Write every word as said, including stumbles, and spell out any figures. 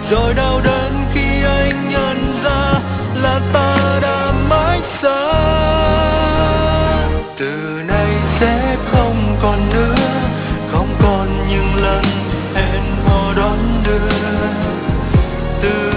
rồi đau đớn khi anh nhận ra là ta đã mãi xa. Từ nay sẽ không còn nữa, không còn những lần hẹn hò đón đưa. Từ